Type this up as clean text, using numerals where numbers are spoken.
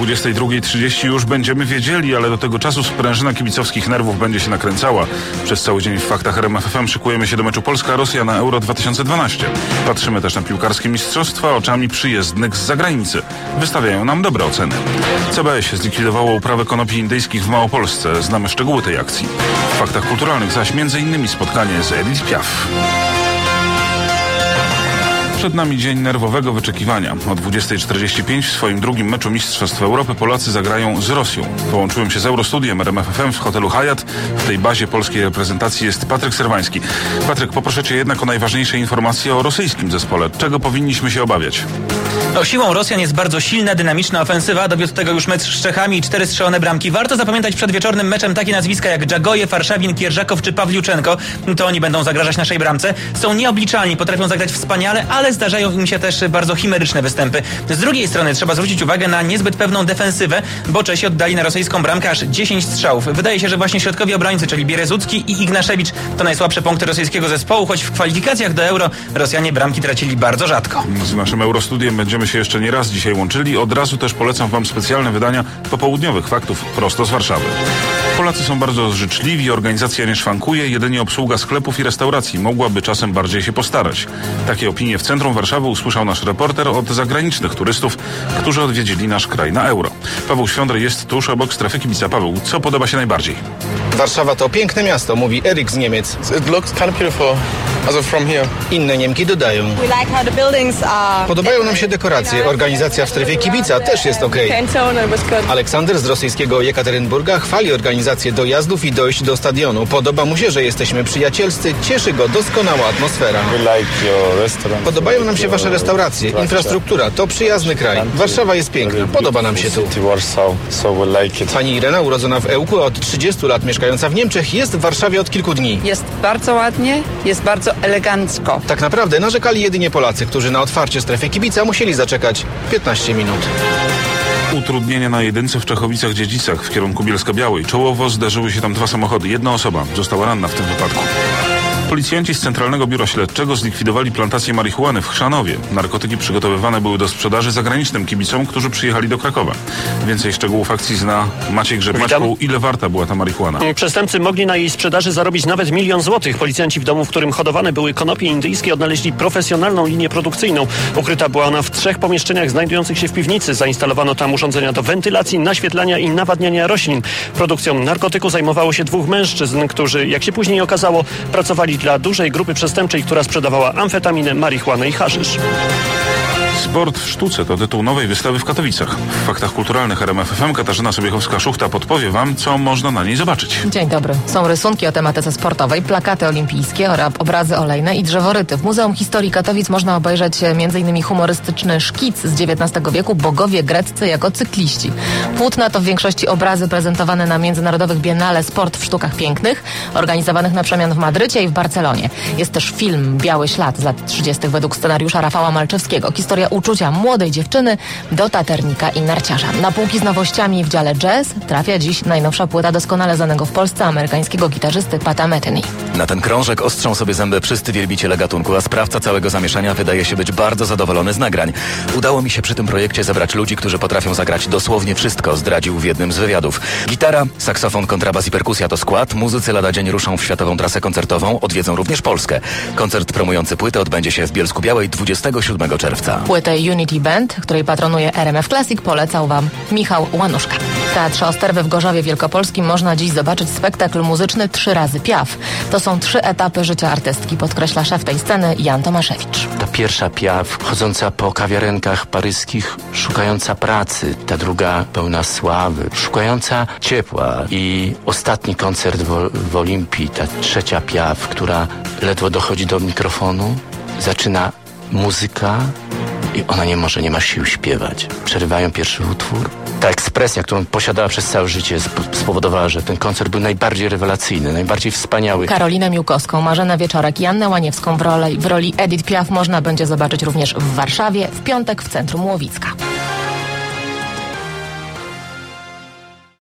22:30 już będziemy wiedzieli, ale do tego czasu sprężyna kibicowskich nerwów będzie się nakręcała. Przez cały dzień w Faktach RMF FM szykujemy się do meczu Polska-Rosja na Euro 2012. Patrzymy też na piłkarskie mistrzostwa oczami przyjezdnych z zagranicy. Wystawiają nam dobre oceny. CBS zlikwidowało uprawę konopi indyjskich w Małopolsce. Znamy szczegóły tej akcji. W Faktach kulturalnych zaś m.in. spotkanie z Edith Piaf. Przed nami dzień nerwowego wyczekiwania. O 20:45 w swoim drugim meczu Mistrzostw Europy Polacy zagrają z Rosją. Połączyłem się z Eurostudiem RMF FM w hotelu Hyatt. W tej bazie polskiej reprezentacji jest Patryk Serwański. Patryk, poproszę Cię jednak o najważniejsze informacje o rosyjskim zespole. Czego powinniśmy się obawiać? Siłą Rosjan jest bardzo silna, dynamiczna ofensywa. Dowiódł tego już mecz z Czechami i 4 strzelone bramki. Warto zapamiętać przed wieczornym meczem takie nazwiska jak Dżagojew, Arszawin, Kierżakow czy Pawliuczenko. To oni będą zagrażać naszej bramce. Są nieobliczalni, potrafią zagrać wspaniale, ale zdarzają im się też bardzo chimeryczne występy. Z drugiej strony trzeba zwrócić uwagę na niezbyt pewną defensywę, bo Czesi oddali na rosyjską bramkę aż 10 strzałów. Wydaje się, że właśnie środkowi obrońcy, czyli Bierezucki i Ignaszewicz, to najsłabsze punkty rosyjskiego zespołu, choć w kwalifikacjach do Euro Rosjanie bramki tracili bardzo rzadko. Z naszym Eurostudiem będziemy się jeszcze nie raz dzisiaj łączyli. Od razu też polecam Wam specjalne wydania popołudniowych Faktów prosto z Warszawy. Polacy są bardzo życzliwi, organizacja nie szwankuje, jedynie obsługa sklepów i restauracji mogłaby czasem bardziej się postarać. Takie opinie w centrum Warszawy usłyszał nasz reporter od zagranicznych turystów, którzy odwiedzili nasz kraj na Euro. Paweł Świądry jest tuż obok strefy kibica. Paweł, co podoba się najbardziej? Warszawa to piękne miasto, mówi Erik z Niemiec. It looks kind of beautiful, also from here. Inne Niemki dodają. Podobają nam się dekoracje, organizacja w strefie kibica też jest okej. Aleksander z rosyjskiego Jekaterynburga chwali organizację dojazdów i dojść do stadionu. Podoba mu się, że jesteśmy przyjacielscy, cieszy go doskonała atmosfera. Podobają nam się wasze restauracje, infrastruktura, to przyjazny kraj. Warszawa jest piękna, podoba nam się tu. Pani Irena, urodzona w Ełku, od 30 lat mieszkająca w Niemczech, jest w Warszawie od kilku dni. Jest bardzo ładnie, jest bardzo elegancko. Tak naprawdę narzekali jedynie Polacy, którzy na otwarcie strefy kibica musieli zaczekać 15 minut. Utrudnienia na jedynce w Czechowicach-Dziedzicach w kierunku Bielska-Białej. Czołowo zderzyły się tam 2 samochody. Jedna osoba została ranna w tym wypadku. Policjanci z Centralnego Biura Śledczego zlikwidowali plantację marihuany w Chrzanowie. Narkotyki przygotowywane były do sprzedaży zagranicznym kibicom, którzy przyjechali do Krakowa. Więcej szczegółów akcji zna Maciej Grzeb. Maćku, ile warta była ta marihuana? Przestępcy mogli na jej sprzedaży zarobić nawet 1 000 000 złotych. Policjanci w domu, w którym hodowane były konopie indyjskie, odnaleźli profesjonalną linię produkcyjną. Ukryta była ona w 3 pomieszczeniach znajdujących się w piwnicy. Zainstalowano tam urządzenia do wentylacji, naświetlania i nawadniania roślin. Produkcją narkotyku zajmowało się 2 mężczyzn, którzy, jak się później okazało, pracowali dla dużej grupy przestępczej, która sprzedawała amfetaminę, marihuanę i haszysz. Sport w sztuce to tytuł nowej wystawy w Katowicach. W Faktach kulturalnych RMF FM Katarzyna Sobiechowska-Szuchta podpowie Wam, co można na niej zobaczyć. Dzień dobry. Są rysunki o tematyce sportowej, plakaty olimpijskie, obrazy olejne i drzeworyty. W Muzeum Historii Katowic można obejrzeć m.in. humorystyczny szkic z XIX wieku Bogowie greccy jako cykliści. Płótna to w większości obrazy prezentowane na międzynarodowych biennale Sport w sztukach pięknych, organizowanych na przemian w Madrycie i w Barcelonie. Jest też film Biały ślad z lat 30. według scenariusza Rafała Malczewskiego. Historia uczucia młodej dziewczyny do taternika i narciarza. Na półki z nowościami w dziale jazz trafia dziś najnowsza płyta doskonale znanego w Polsce amerykańskiego gitarzysty Pata Metheny. Na ten krążek ostrzą sobie zęby wszyscy wielbiciele gatunku, a sprawca całego zamieszania wydaje się być bardzo zadowolony z nagrań. Udało mi się przy tym projekcie zebrać ludzi, którzy potrafią zagrać dosłownie wszystko, zdradził w jednym z wywiadów. Gitara, saksofon, kontrabas i perkusja to skład. Muzycy lada dzień ruszą w światową trasę koncertową, odwiedzą również Polskę. Koncert promujący płytę odbędzie się w Bielsku-Białej 27 czerwca. Płytę Unity Band, której patronuje RMF Classic, polecał Wam Michał Łanuszka. W Teatrze Osterwy w Gorzowie Wielkopolskim można dziś zobaczyć spektakl muzyczny 3 razy Piaf. To są 3 etapy życia artystki, podkreśla szef tej sceny Jan Tomaszewicz. Ta pierwsza Piaf, chodząca po kawiarenkach paryskich, szukająca pracy. Ta druga pełna sławy, szukająca ciepła. I ostatni koncert w Olimpii, ta trzecia Piaf, która ledwo dochodzi do mikrofonu, zaczyna muzyka i ona nie ma sił śpiewać. Przerywają pierwszy utwór. Ta ekspresja, którą posiadała przez całe życie, spowodowała, że ten koncert był najbardziej rewelacyjny, najbardziej wspaniały. Karolinę Miłkowską, Marzenę Wieczorek i Annę Łaniewską w roli Edith Piaf można będzie zobaczyć również w Warszawie w piątek w centrum Łowicka.